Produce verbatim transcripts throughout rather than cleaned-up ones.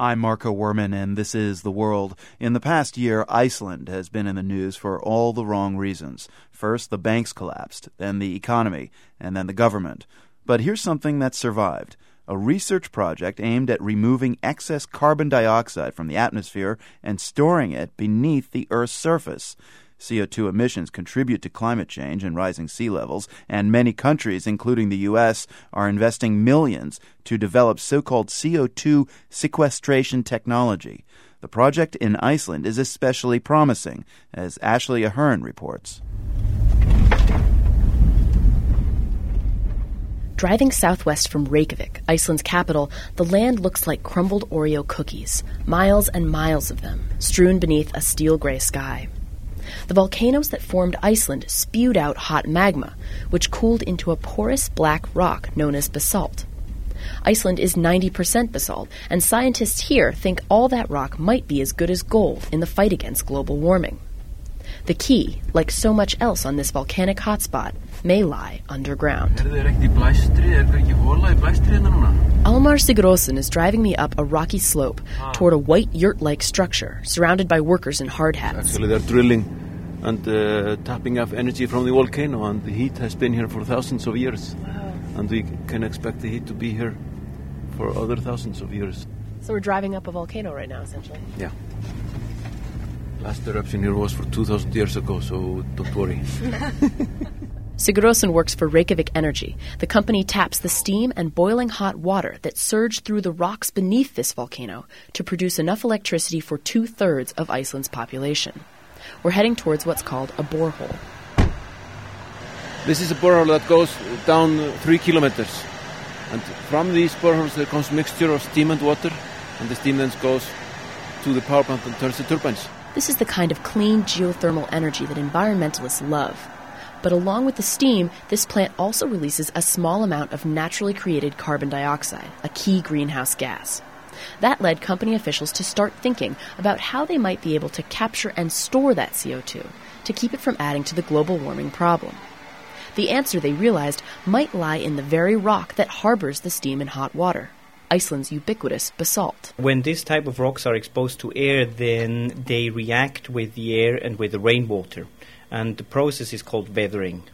I'm Marco Werman, and this is The World. In the past year, Iceland has been in the news for all the wrong reasons. First, the banks collapsed, then the economy, and then the government. But here's something that survived. A research project aimed at removing excess carbon dioxide from the atmosphere and storing it beneath the Earth's surface. C O two emissions contribute to climate change and rising sea levels, and many countries, including the U S, are investing millions to develop so-called C O two sequestration technology. The project in Iceland is especially promising, as Ashley Ahern reports. Driving southwest from Reykjavik, Iceland's capital, the land looks like crumbled Oreo cookies, miles and miles of them, strewn beneath a steel-gray sky. The volcanoes that formed Iceland spewed out hot magma, which cooled into a porous black rock known as basalt. Iceland is ninety percent basalt, and scientists here think all that rock might be as good as gold in the fight against global warming. The key, like so much else on this volcanic hotspot, may lie underground. Almar Sigurðsson is driving me up a rocky slope toward a white yurt-like structure surrounded by workers in hard hats. Actually, they're drilling and uh, tapping off energy from the volcano, and the heat has been here for thousands of years. Wow. And we can expect the heat to be here for other thousands of years. So we're driving up a volcano right now, essentially? Yeah. Last eruption here was for two thousand years ago, so don't worry. Sigurðsson works for Reykjavik Energy. The company taps the steam and boiling hot water that surge through the rocks beneath this volcano to produce enough electricity for two-thirds of Iceland's population. We're heading towards what's called a borehole. This is a borehole that goes down three kilometers. And from these boreholes there comes a mixture of steam and water, and the steam then goes to the power plant and turns the turbines. This is the kind of clean geothermal energy that environmentalists love. But along with the steam, this plant also releases a small amount of naturally created carbon dioxide, a key greenhouse gas. That led company officials to start thinking about how they might be able to capture and store that C O two to keep it from adding to the global warming problem. The answer, they realized, might lie in the very rock that harbors the steam and hot water. Iceland's ubiquitous basalt. When this type of rocks are exposed to air, then they react with the air and with the rainwater. And the process is called weathering.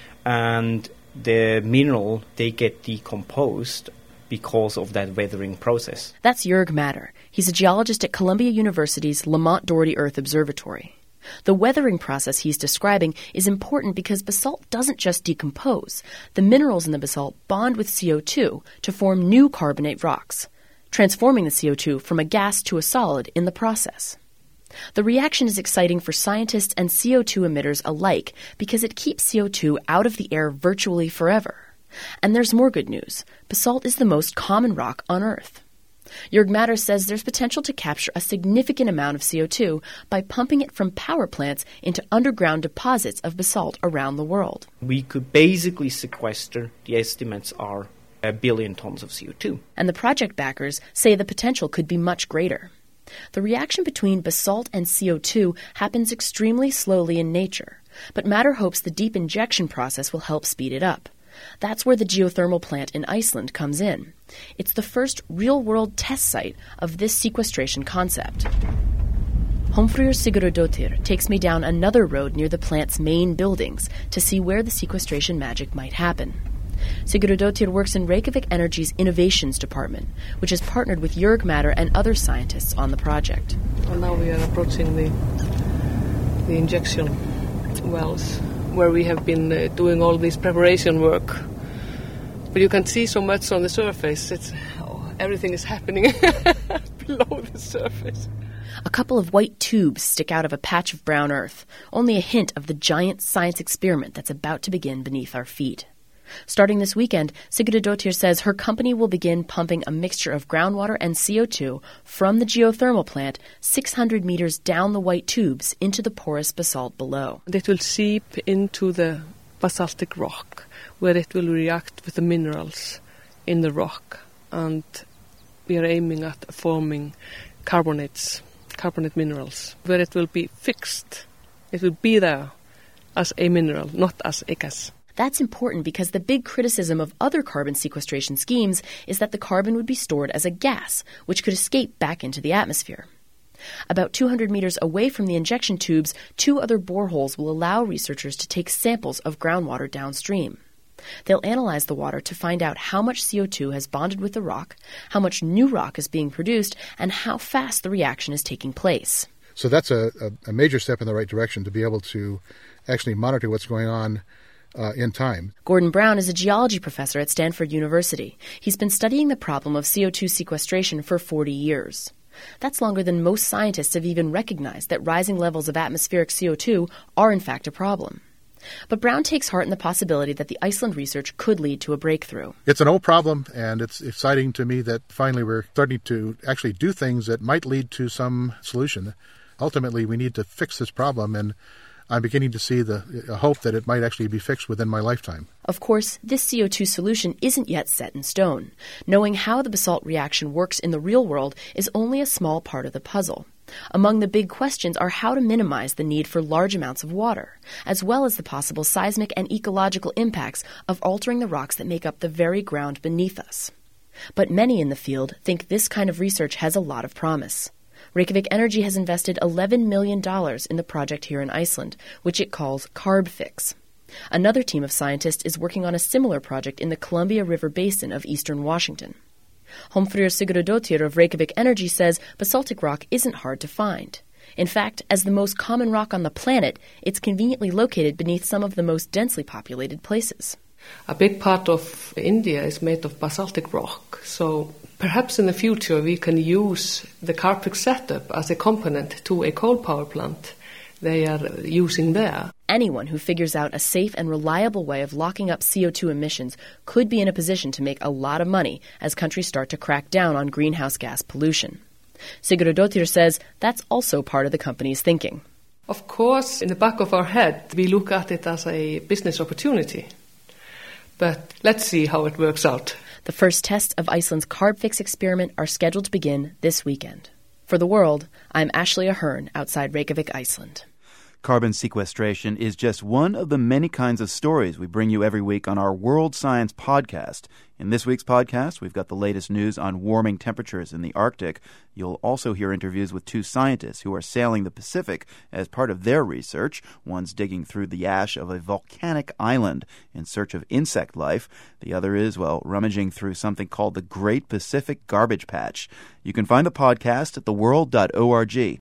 And the mineral, they get decomposed because of that weathering process. That's Jörg Matter. He's a geologist at Columbia University's Lamont Doherty Earth Observatory. The weathering process he's describing is important because basalt doesn't just decompose. The minerals in the basalt bond with C O two to form new carbonate rocks, transforming the C O two from a gas to a solid in the process. The reaction is exciting for scientists and C O two emitters alike because it keeps C O two out of the air virtually forever. And there's more good news. Basalt is the most common rock on Earth. Jörg Matter says there's potential to capture a significant amount of C O two by pumping it from power plants into underground deposits of basalt around the world. We could basically sequester, the estimates are a billion tons of C O two. And the project backers say the potential could be much greater. The reaction between basalt and C O two happens extremely slowly in nature, but Matter hopes the deep injection process will help speed it up. That's where the geothermal plant in Iceland comes in. It's the first real-world test site of this sequestration concept. Hólmfríður Sigurðardóttir takes me down another road near the plant's main buildings to see where the sequestration magic might happen. Sigurðardóttir works in Reykjavik Energy's Innovations Department, which has partnered with Jörg Matter and other scientists on the project. Well, now we are approaching the, the injection wells, where we have been uh, doing all this preparation work. But you can see so much on the surface. It's, oh, everything is happening below the surface. A couple of white tubes stick out of a patch of brown earth, only a hint of the giant science experiment that's about to begin beneath our feet. Starting this weekend, Sigurðardóttir says her company will begin pumping a mixture of groundwater and C O two from the geothermal plant six hundred meters down the white tubes into the porous basalt below. It will seep into the basaltic rock, where it will react with the minerals in the rock. And we are aiming at forming carbonates, carbonate minerals, where it will be fixed. It will be there as a mineral, not as a gas. That's important because the big criticism of other carbon sequestration schemes is that the carbon would be stored as a gas, which could escape back into the atmosphere. About two hundred meters away from the injection tubes, two other boreholes will allow researchers to take samples of groundwater downstream. They'll analyze the water to find out how much C O two has bonded with the rock, how much new rock is being produced, and how fast the reaction is taking place. So that's a, a, a major step in the right direction to be able to actually monitor what's going on uh, in time. Gordon Brown is a geology professor at Stanford University. He's been studying the problem of C O two sequestration for forty years. That's longer than most scientists have even recognized that rising levels of atmospheric C O two are in fact a problem. But Brown takes heart in the possibility that the Iceland research could lead to a breakthrough. It's an old problem, and it's exciting to me that finally we're starting to actually do things that might lead to some solution. Ultimately, we need to fix this problem, and I'm beginning to see the uh, hope that it might actually be fixed within my lifetime. Of course, this C O two solution isn't yet set in stone. Knowing how the basalt reaction works in the real world is only a small part of the puzzle. Among the big questions are how to minimize the need for large amounts of water, as well as the possible seismic and ecological impacts of altering the rocks that make up the very ground beneath us. But many in the field think this kind of research has a lot of promise. Reykjavik Energy has invested eleven million dollars in the project here in Iceland, which it calls CarbFix. Another team of scientists is working on a similar project in the Columbia River Basin of eastern Washington. Hólmfríður Sigurðardóttir of Reykjavik Energy says basaltic rock isn't hard to find. In fact, as the most common rock on the planet, it's conveniently located beneath some of the most densely populated places. A big part of India is made of basaltic rock, so perhaps in the future we can use the CarbFix setup as a component to a coal power plant they are using there. Anyone who figures out a safe and reliable way of locking up C O two emissions could be in a position to make a lot of money as countries start to crack down on greenhouse gas pollution. Sigurðardóttir says that's also part of the company's thinking. Of course, in the back of our head, we look at it as a business opportunity. But let's see how it works out. The first tests of Iceland's CarbFix experiment are scheduled to begin this weekend. For The World, I'm Ashley Ahern outside Reykjavik, Iceland. Carbon sequestration is just one of the many kinds of stories we bring you every week on our World Science podcast. In this week's podcast, we've got the latest news on warming temperatures in the Arctic. You'll also hear interviews with two scientists who are sailing the Pacific as part of their research. One's digging through the ash of a volcanic island in search of insect life. The other is, well, rummaging through something called the Great Pacific Garbage Patch. You can find the podcast at the world dot org.